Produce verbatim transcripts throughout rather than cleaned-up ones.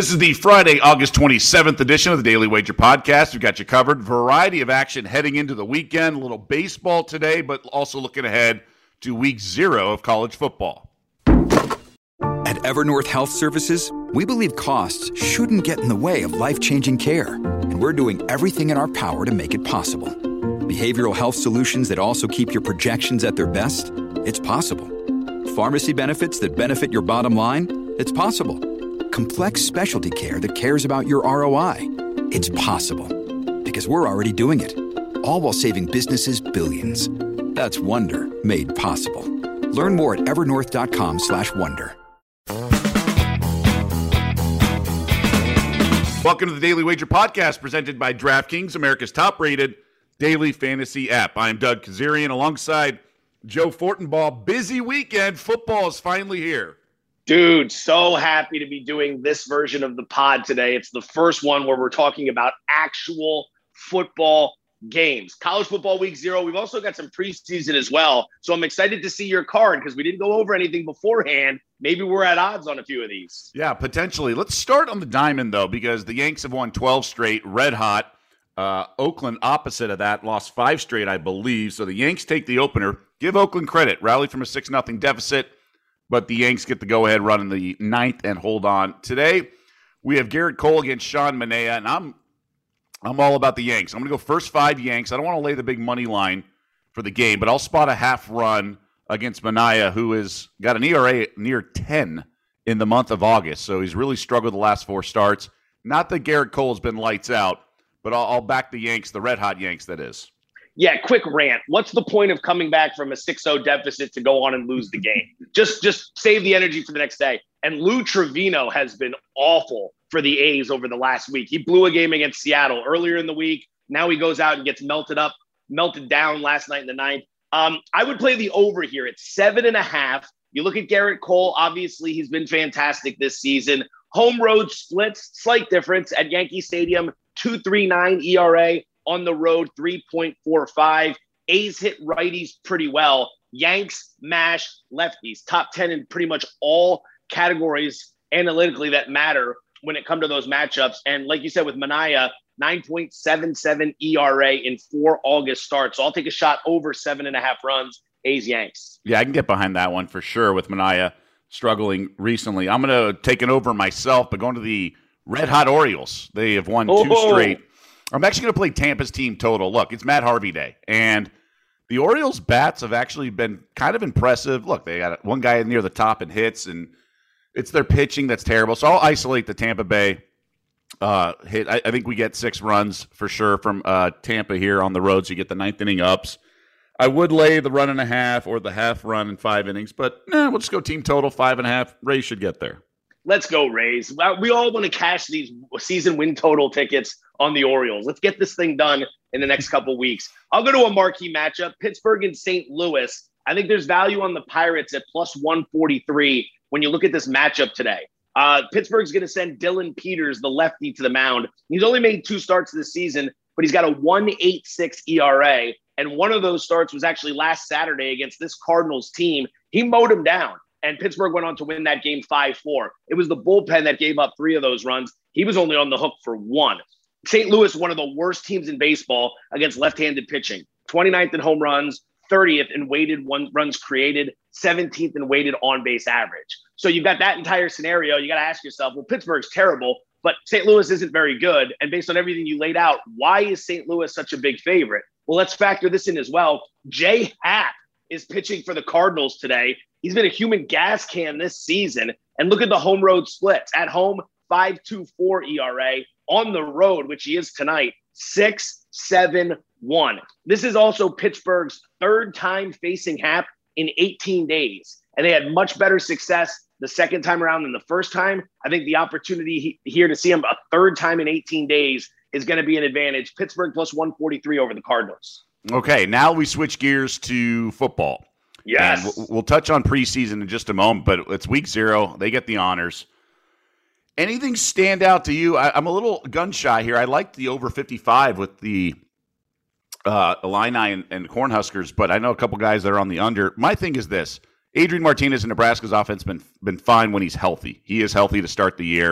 This is the Friday, August twenty-seventh edition of the Daily Wager Podcast. We've got you covered. Variety of action heading into the weekend. A little baseball today, but also looking ahead to week zero of college football. At Evernorth Health Services, we believe costs shouldn't get in the way of life-changing care, and we're doing everything in our power to make it possible. Behavioral health solutions that also keep your projections at their best? It's possible. Pharmacy benefits that benefit your bottom line? It's possible. Complex specialty care that cares about your R O I? It's possible. Because we're already doing it. All while saving businesses billions. That's Wonder made possible. Learn more at evernorth.com slash wonder. Welcome to the Daily Wager Podcast, presented by DraftKings, America's top-rated daily fantasy app. I'm Doug Kazarian alongside Joe Fortenbaugh. Busy weekend. Football is finally here. Dude, so happy to be doing this version of the pod today. It's the first one where we're talking about actual football games. College football week zero. We've also got some preseason as well. So I'm excited to see your card because we didn't go over anything beforehand. Maybe we're at odds on a few of these. Yeah, potentially. Let's start on the diamond, though, because the Yanks have won twelve straight, red hot. Uh, Oakland, opposite of that, lost five straight, I believe. So the Yanks take the opener. Give Oakland credit. Rallied from a six nothing deficit. But the Yanks get the go-ahead run in the ninth and hold on. Today, we have Gerrit Cole against Sean Manaea, and I'm I'm all about the Yanks. I'm going to go first five Yanks. I don't want to lay the big money line for the game, but I'll spot a half run against Manaea, who has got an E R A near ten in the month of August. So he's really struggled the last four starts. Not that Gerrit Cole has been lights out, but I'll, I'll back the Yanks, the red-hot Yanks, that is. Yeah, quick rant. What's the point of coming back from a six oh deficit to go on and lose the game? Just just save the energy for the next day. And Lou Trevino has been awful for the A's over the last week. He blew a game against Seattle earlier in the week. Now he goes out and gets melted up, melted down last night in the ninth. Um, I would play the over here at seven and a half. You look at Gerrit Cole. Obviously, he's been fantastic this season. Home road splits, slight difference at Yankee Stadium, two point three nine E R A. On the road, three point four five. A's hit righties pretty well. Yanks mash lefties. Top ten in pretty much all categories analytically that matter when it comes to those matchups. And like you said with Manaea, nine point seven seven E R A in four August starts. So I'll take a shot over seven and a half runs. A's Yanks. Yeah, I can get behind that one for sure with Manaea struggling recently. I'm going to take it over myself, but going to the red-hot Orioles. They have won oh. two straight. I'm actually going to play Tampa's team total. Look, it's Matt Harvey day, and the Orioles' bats have actually been kind of impressive. Look, they got one guy near the top in hits, and it's their pitching that's terrible. So I'll isolate the Tampa Bay uh, hit. I, I think we get six runs for sure from uh, Tampa here on the road, so you get the ninth inning ups. I would lay the run and a half or the half run in five innings, but nah, we'll just go team total, five and a half. Rays should get there. Let's go, Rays. We all want to cash these season win total tickets on the Orioles. Let's get this thing done in the next couple weeks. I'll go to a marquee matchup, Pittsburgh and Saint Louis. I think there's value on the Pirates at plus one forty-three when you look at this matchup today. Uh, Pittsburgh's going to send Dylan Peters, the lefty, to the mound. He's only made two starts this season, but he's got a one point eight six E R A, and one of those starts was actually last Saturday against this Cardinals team. He mowed him down. And Pittsburgh went on to win that game five four. It was the bullpen that gave up three of those runs. He was only on the hook for one. Saint Louis, one of the worst teams in baseball against left-handed pitching. twenty-ninth in home runs, thirtieth in weighted one runs created, seventeenth in weighted on-base average. So you've got that entire scenario. You got to ask yourself, well, Pittsburgh's terrible, but Saint Louis isn't very good. And based on everything you laid out, why is Saint Louis such a big favorite? Well, let's factor this in as well. Jay Happ is pitching for the Cardinals today. He's been a human gas can this season. And look at the home road splits. At home, five point two four E R A. On the road, which he is tonight, six point seven one. This is also Pittsburgh's third time facing Happ in eighteen days. And they had much better success the second time around than the first time. I think the opportunity he, here to see him a third time in eighteen days is going to be an advantage. Pittsburgh plus one forty-three over the Cardinals. Okay, now we switch gears to football. Yes. We'll, we'll touch on preseason in just a moment, but it's week zero. They get the honors. Anything stand out to you? I, I'm a little gun shy here. I like the over fifty-five with the uh, Illini and, and Cornhuskers, but I know a couple guys that are on the under. My thing is this. Adrian Martinez in Nebraska's offense has been, been fine when he's healthy. He is healthy to start the year.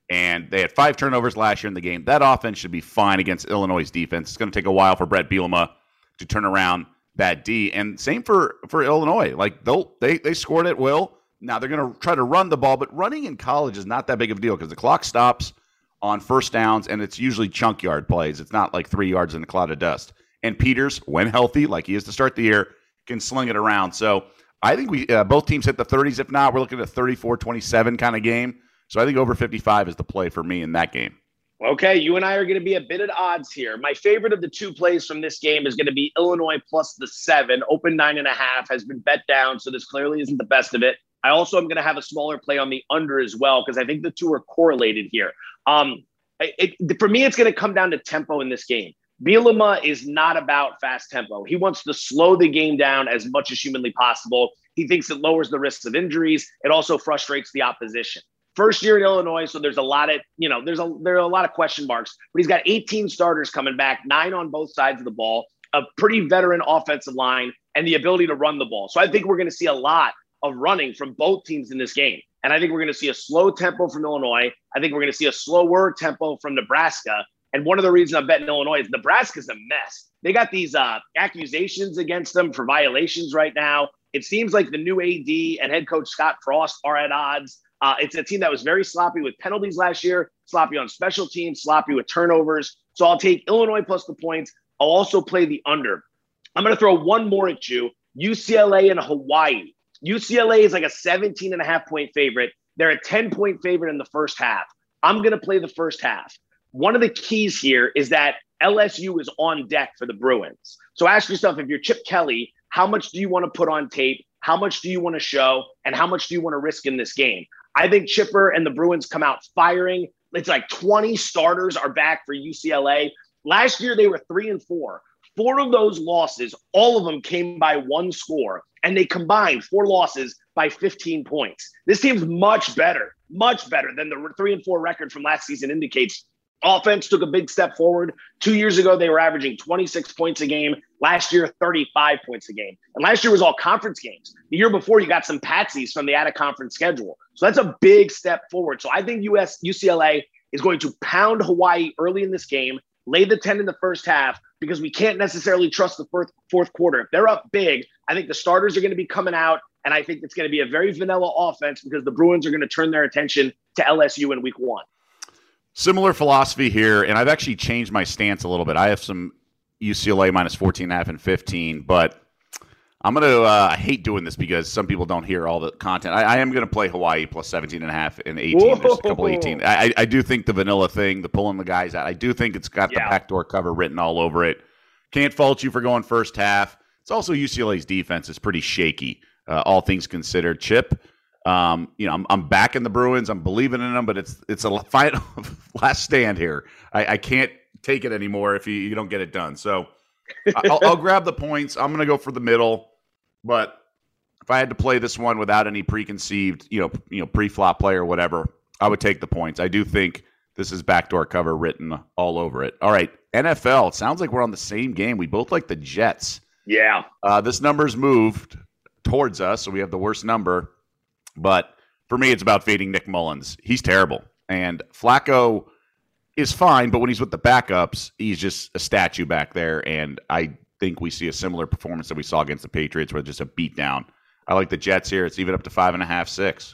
And they had five turnovers last year in the game. That offense should be fine against Illinois' defense. It's going to take a while for Brett Bielema to turn around that D. And same for, for Illinois. Like they'll, they they scored at will. Now they're going to try to run the ball, but running in college is not that big of a deal because the clock stops on first downs, and it's usually chunk yard plays. It's not like three yards in a cloud of dust. And Peters, when healthy, like he is to start the year, can sling it around. So I think we uh, both teams hit the thirties. If not, we're looking at a thirty-four twenty-seven kind of game. So I think over fifty-five is the play for me in that game. Okay, you and I are going to be a bit at odds here. My favorite of the two plays from this game is going to be Illinois plus the seven. Open nine and a half, has been bet down, so this clearly isn't the best of it. I also am going to have a smaller play on the under as well because I think the two are correlated here. Um, it, it, for me, it's going to come down to tempo in this game. Bielema is not about fast tempo. He wants to slow the game down as much as humanly possible. He thinks it lowers the risks of injuries. It also frustrates the opposition. First year in Illinois, so there's a lot of, you know, there's a there are a lot of question marks, but he's got eighteen starters coming back, nine on both sides of the ball, a pretty veteran offensive line, and the ability to run the ball. So I think we're going to see a lot of running from both teams in this game. And I think we're going to see a slow tempo from Illinois. I think we're going to see a slower tempo from Nebraska. And one of the reasons I'm betting Illinois is Nebraska's a mess. They got these uh, accusations against them for violations right now. It seems like the new A D and head coach Scott Frost are at odds. Uh, it's a team that was very sloppy with penalties last year, sloppy on special teams, sloppy with turnovers. So I'll take Illinois plus the points. I'll also play the under. I'm going to throw one more at you. U C L A and Hawaii. U C L A is like a seventeen and a half point favorite. They're a ten point favorite in the first half. I'm going to play the first half. One of the keys here is that L S U is on deck for the Bruins. So ask yourself, if you're Chip Kelly, how much do you want to put on tape? How much do you want to show? And how much do you want to risk in this game? I think Chipper and the Bruins come out firing. It's like twenty starters are back for U C L A. Last year, they were three and four. Four of those losses, all of them came by one score, and they combined four losses by fifteen points. This team's much better, much better than the three and four record from last season indicates. Offense took a big step forward. Two years ago, they were averaging twenty-six points a game. Last year, thirty-five points a game. And last year was all conference games. The year before, you got some patsies from the out-of-conference schedule. So that's a big step forward. So I think U S U C L A is going to pound Hawaii early in this game, lay the ten in the first half, because we can't necessarily trust the fourth, fourth quarter. If they're up big, I think the starters are going to be coming out, and I think it's going to be a very vanilla offense because the Bruins are going to turn their attention to L S U in week one. Similar philosophy here, and I've actually changed my stance a little bit. I have some U C L A minus fourteen and a half and fifteen, but I'm going to uh, – I hate doing this because some people don't hear all the content. I, I am going to play Hawaii plus seventeen and a half and eighteen. Whoa. There's a couple eighteen. I, I do think the vanilla thing, the pulling the guys out, I do think it's got yeah. the backdoor cover written all over it. Can't fault you for going first half. It's also U C L A's defense is pretty shaky, uh, all things considered. Chip – Um, you know, I'm, I'm backing the Bruins. I'm believing in them, but it's it's a final last stand here. I, I can't take it anymore if you, you don't get it done. So I'll, I'll grab the points. I'm going to go for the middle. But if I had to play this one without any preconceived, you know, you know, pre-flop play or whatever, I would take the points. I do think this is backdoor cover written all over it. All right, N F L. It sounds like we're on the same game. We both like the Jets. Yeah. Uh, this number's moved towards us, so we have the worst number. But for me, it's about fading Nick Mullins. He's terrible. And Flacco is fine, but when he's with the backups, he's just a statue back there. And I think we see a similar performance that we saw against the Patriots where just a beatdown. I like the Jets here. It's even up to five and a half, six.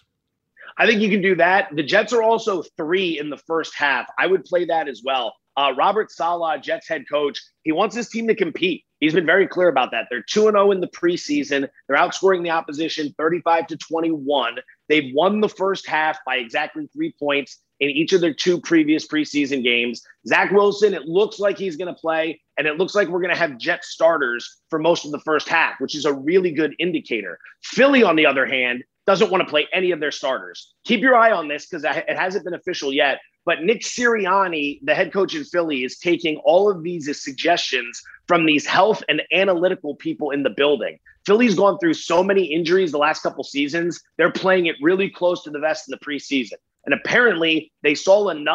I think you can do that. The Jets are also three in the first half. I would play that as well. Uh, Robert Saleh, Jets head coach, he wants his team to compete. He's been very clear about that. They're two and oh in the preseason. They're outscoring the opposition thirty-five to twenty-one. They've won the first half by exactly three points in each of their two previous preseason games. Zach Wilson, it looks like he's going to play, and it looks like we're going to have Jet starters for most of the first half, which is a really good indicator. Philly, on the other hand, doesn't want to play any of their starters. Keep your eye on this because it hasn't been official yet. But Nick Sirianni, the head coach in Philly, is taking all of these as suggestions from these health and analytical people in the building. Philly's gone through so many injuries the last couple seasons. They're playing it really close to the vest in the preseason. And apparently they saw enough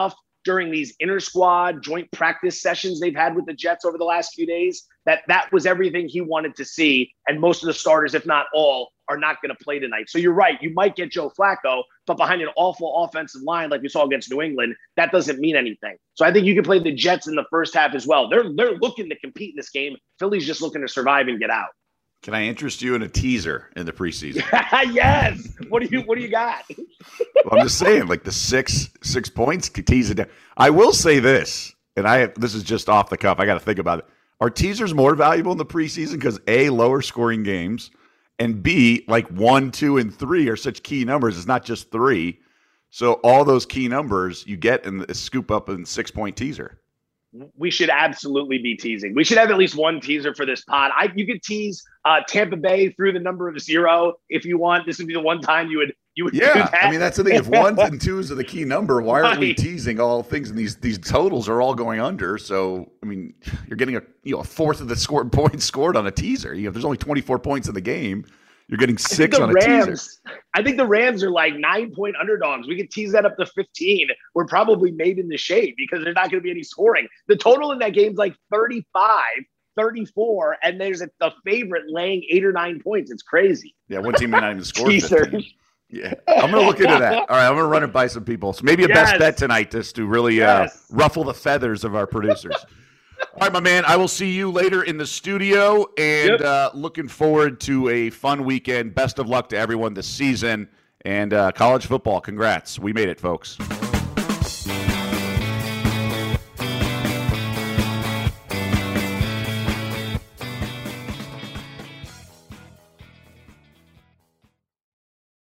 during these inter-squad joint practice sessions they've had with the Jets over the last few days, that that was everything he wanted to see. And most of the starters, if not all, are not going to play tonight. So you're right. You might get Joe Flacco, but behind an awful offensive line like we saw against New England, that doesn't mean anything. So I think you can play the Jets in the first half as well. They're they're looking to compete in this game. Philly's just looking to survive and get out. Can I interest you in a teaser in the preseason? Yes. What do you What do you got? Well, I'm just saying, like the six six points could tease it down. I will say this, and I this is just off the cuff. I got to think about it. Are teasers more valuable in the preseason because A, lower scoring games, and B, like one, two, and three are such key numbers. It's not just three. So all those key numbers you get in the scoop up in six point teaser. We should absolutely be teasing. We should have at least one teaser for this pod. I you could tease uh, Tampa Bay through the number of zero if you want. This would be the one time you would you would yeah. do that. I mean, that's the thing. If ones and twos are the key number, why aren't we Right. teasing all things? And these these totals are all going under. So I mean, you're getting a you know a fourth of the scored points scored on a teaser. You know, if there's only twenty-four points in the game, you're getting six the on a Rams, teaser. I think the Rams are like nine point underdogs. We could tease that up to fifteen. We're probably made in the shade because there's not going to be any scoring. The total in that game is like thirty-five, thirty-four, and there's a, a favorite laying eight or nine points. It's crazy. Yeah, one team may not even score Teaser. fifteen. Yeah, I'm going to look into that. All right, I'm going to run it by some people. So maybe a Yes. best bet tonight just to really Yes. uh, ruffle the feathers of our producers. All right, my man, I will see you later in the studio, and Yep. uh, looking forward to a fun weekend. Best of luck to everyone this season, and uh, college football. Congrats. We made it, folks.